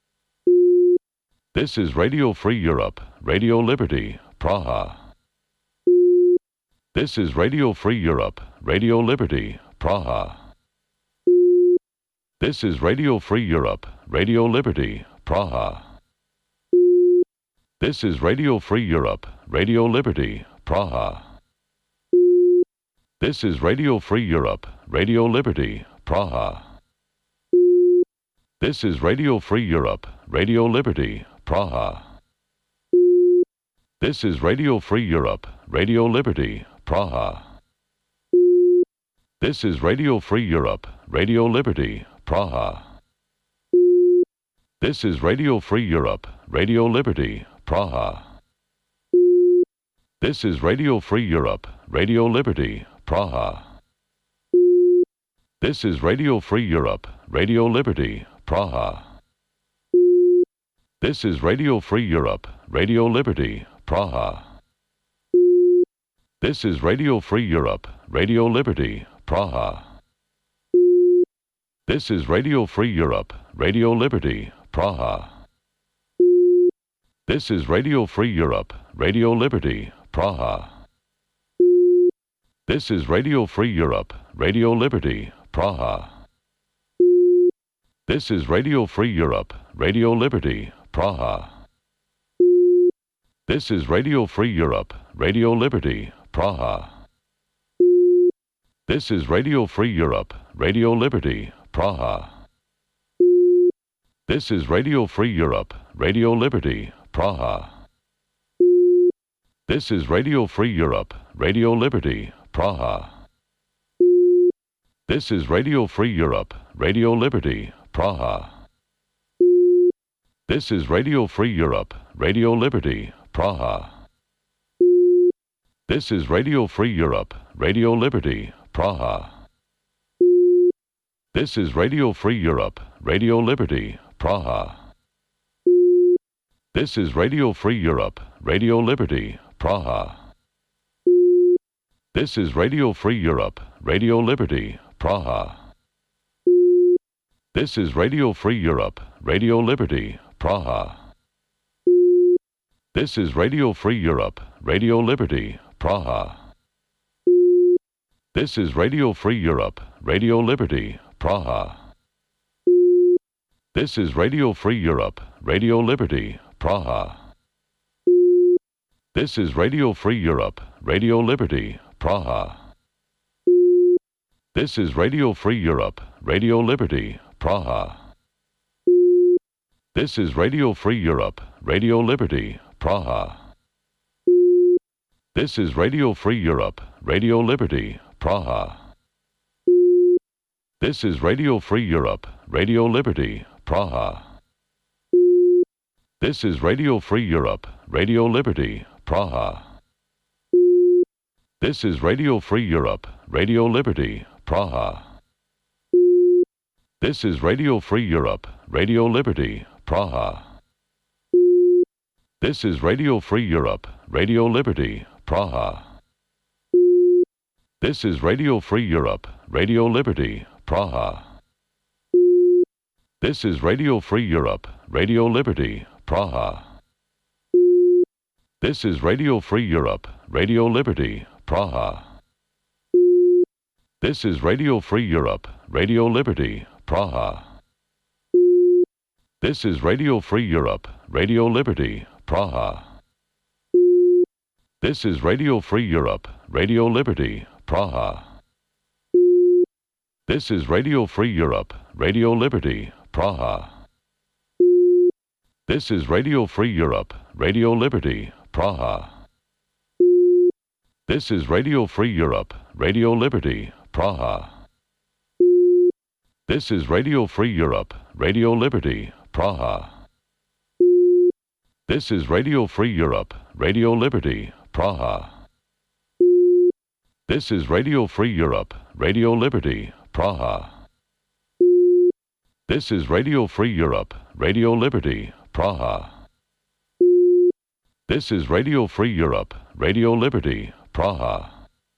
This is Radio Free Europe, Radio Liberty, Praha. This is Radio Free Europe, Radio Liberty, Praha. This is Radio Free Europe, Radio Liberty, Praha. This is Radio Free Europe, Radio Liberty, Praha. This is Radio Free Europe, Radio Liberty, Praha. This is Radio Free Europe, Radio Liberty, Praha. This is Radio Free Europe, Radio Liberty, Praha. This is Radio Free Europe, Radio Liberty, Praha. This is Radio Free Europe, Radio Liberty, Praha. This is Radio Free Europe, Radio Liberty, Praha. This is Radio Free Europe, Radio Liberty, Praha. This is Radio Free Europe, Radio Liberty, Praha. This is Radio Free Europe, Radio Liberty, Praha. This is Radio Free Europe, Radio Liberty, Praha. This is Radio Free Europe, Radio Liberty, Praha. This is Radio Free Europe, Radio Liberty, Praha. This is Radio Free Europe, Radio Liberty, Praha. This is Radio Free Europe, Radio Liberty, Praha. This is Radio Free Europe, Radio Liberty, Praha. This is Radio Free Europe, Radio Liberty, Praha. This is Radio Free Europe, Radio Liberty, Praha. This is Radio Free Europe, Radio Liberty, Praha. This is Radio Free Europe, Radio Liberty, Praha. This is Radio Free Europe, Radio Liberty, Praha. This is Radio Free Europe, Radio Liberty, Praha. This is Radio Free Europe, Radio Liberty, Praha. This is Radio Free Europe, Radio Liberty, Praha. This is Radio Free Europe, Radio Liberty, Praha. This is Radio Free Europe, Radio Liberty, Praha. This is Radio Free Europe, Radio Liberty, Praha. This is Radio Free Europe, Radio Liberty, Praha. This is Radio Free Europe, Radio Liberty, Praha. This is Radio Free Europe, Radio Liberty, Praha. This is Radio Free Europe, Radio Liberty, Praha. This is Radio Free Europe, Radio Liberty, Praha. This is Radio Free Europe, Radio Liberty, Praha. This is Radio Free Europe, Radio Liberty, Praha. This is Radio Free Europe, Radio Liberty, Praha. This is Radio Free Europe, Radio Liberty, Praha. This is Radio Free Europe, Radio Liberty, Praha. This is Radio Free Europe, Radio Liberty, Praha. This is Radio Free Europe, Radio Liberty, Praha. This is Radio Free Europe, Radio Liberty, Praha. This is Radio Free Europe, Radio Liberty, Praha. This is Radio Free Europe, Radio Liberty, Praha. This is Radio Free Europe, Radio Liberty, Praha. This is Radio Free Europe, Radio Liberty, Praha. This is Radio Free Europe, Radio Liberty, Praha. This is Radio Free Europe, Radio Liberty, Praha. This is Radio Free Europe, Radio Liberty, Praha. This is Radio Free Europe, Radio Liberty, Praha. This is Radio Free Europe, Radio Liberty, Praha. This is Radio Free Europe, Radio Liberty, Praha. This is Radio Free Europe, Radio Liberty, Praha.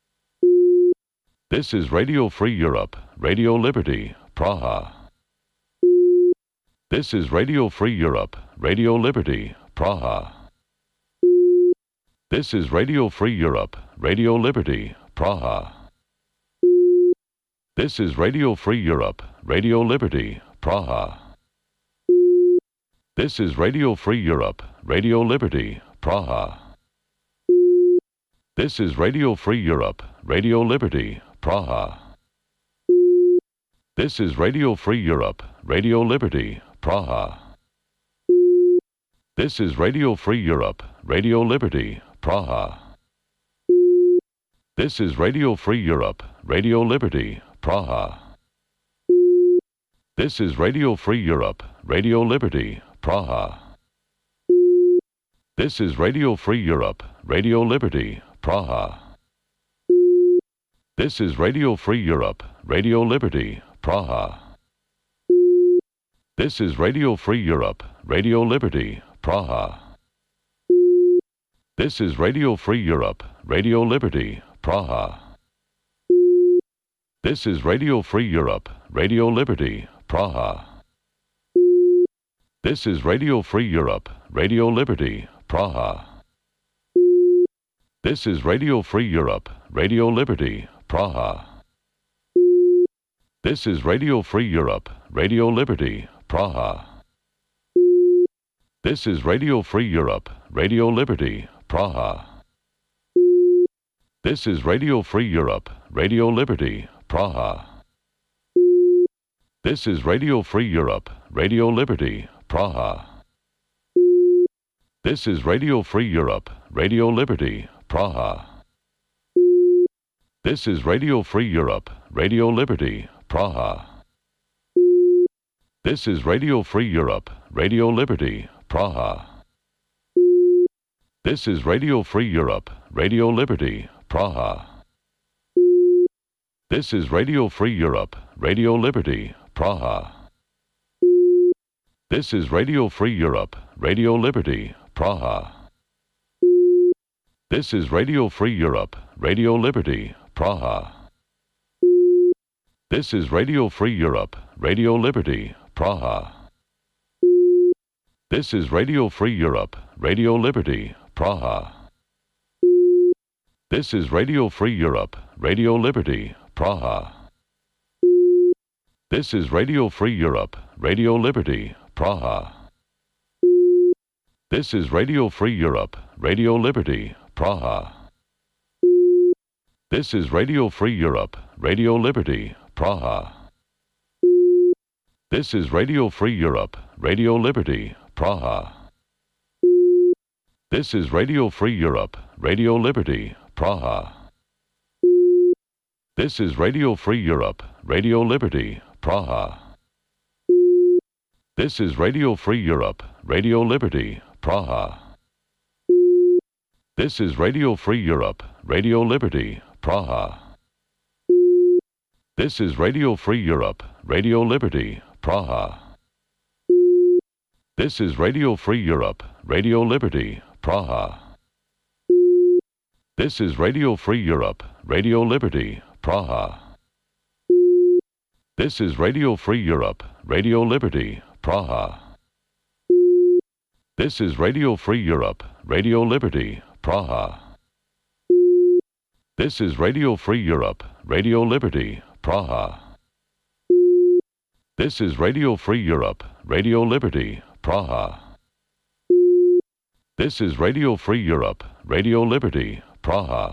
This is Radio Free Europe, Radio Liberty, Praha. This is Radio Free Europe, Radio Liberty, Praha. This is Radio Free Europe, Radio Liberty, Praha. This is Radio Free Europe, Radio Liberty, Praha. This is Radio Free Europe, Radio Liberty, Praha. This is Radio Free Europe, Radio Liberty, Praha. This is Radio Free Europe, Radio Liberty, Praha. This is Radio Free Europe, Radio Liberty, Praha. This is Radio Free Europe, Radio Liberty, Praha. This is Radio Free Europe, Radio Liberty, Praha. This is Radio Free Europe, Radio Liberty, Praha. This is Radio Free Europe, Radio Liberty, Praha. This is Radio Free Europe, Radio Liberty, Praha. This is Radio Free Europe, Radio Liberty, Praha. This is Radio Free Europe, Radio Liberty, Praha. This is Radio Free Europe, Radio Liberty, Praha. This is Radio Free Europe, Radio Liberty, Praha. This is Radio Free Europe, Radio Liberty, Praha. This is Radio Free Europe, Radio Liberty, Praha. This is Radio Free Europe, Radio Liberty, Praha. This is Radio Free Europe, Radio Liberty, Praha. This is Radio Free Europe, Radio Liberty, Praha. This is Radio Free Europe, Radio Liberty, Praha. This is Radio Free Europe, Radio Liberty, Praha. This is Radio Free Europe, Radio Liberty, Praha. This is Radio Free Europe, Radio Liberty, Praha. This is Radio Free Europe, Radio Liberty, Praha. This is Radio Free Europe, Radio Liberty, Praha. This is Radio Free Europe, Radio Liberty, Praha. This is Radio Free Europe, Radio Liberty, Praha. This is Radio Free Europe, Radio Liberty, Praha. This is Radio Free Europe, Radio Liberty, Praha. This is Radio Free Europe, Radio Liberty, Praha. This is Radio Free Europe, Radio Liberty, Praha. This is Radio Free Europe, Radio Liberty, Praha. This is Radio Free Europe, Radio Liberty, Praha. This is Radio Free Europe, Radio Liberty, Praha. This is Radio Free Europe, Radio Liberty, Praha. This is Radio Free Europe, Radio Liberty, Praha. This is Radio Free Europe, Radio Liberty, Praha. This is Radio Free Europe, Radio Liberty, Praha. This is Radio Free Europe, Radio Liberty, Praha. This is Radio Free Europe, Radio Liberty, Praha. This is Radio Free Europe, Radio Liberty, Praha. This is Radio Free Europe, Radio Liberty, Praha. This is Radio Free Europe, Radio Liberty, Praha. This is Radio Free Europe, Radio Liberty, Praha.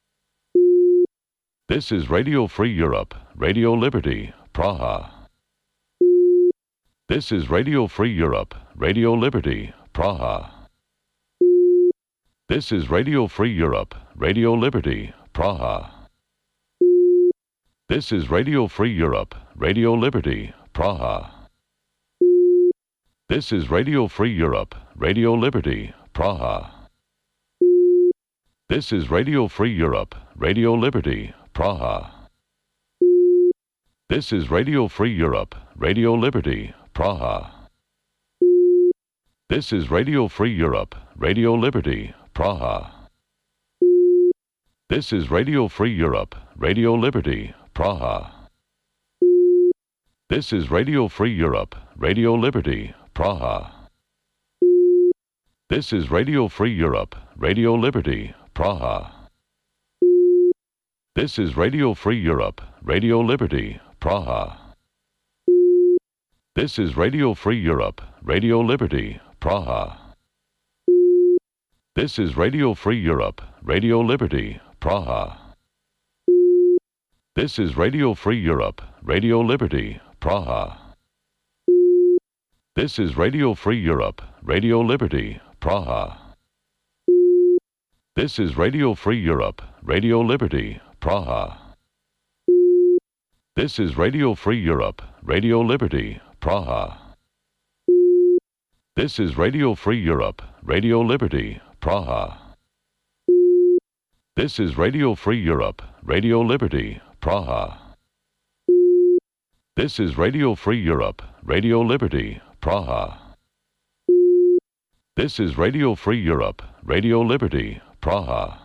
This is Radio Free Europe, Radio Liberty, Praha. This is Radio Free Europe, Radio Liberty, Praha. This is Radio Free Europe, Radio Liberty, Praha. This is Radio Free Europe, Radio Liberty, Praha. This is Radio Free Europe, Radio Liberty, Praha. This is Radio Free Europe, Radio Liberty, Praha. This is Radio Free Europe, Radio Liberty, Praha. This is Radio Free Europe, Radio Liberty, Praha. This is Radio Free Europe, Radio Liberty, Praha. This is Radio Free Europe, Radio Liberty, Praha. This is Radio Free Europe, Radio Liberty, Praha. This is Radio Free Europe, Radio Liberty, Praha. This is Radio Free Europe, Radio Liberty, Praha. This is Radio Free Europe, Radio Liberty, Praha. This is Radio Free Europe, Radio Liberty, Praha. This is Radio Free Europe, Radio Liberty, Praha. This is Radio Free Europe, Radio Liberty, Praha. This is Radio Free Europe, Radio Liberty, Praha. This is Radio Free Europe, Radio Liberty, Praha. This is Radio Free Europe, Radio Liberty, Praha. This is Radio Free Europe, Radio Liberty, Praha. This is Radio Free Europe, Radio Liberty, Praha.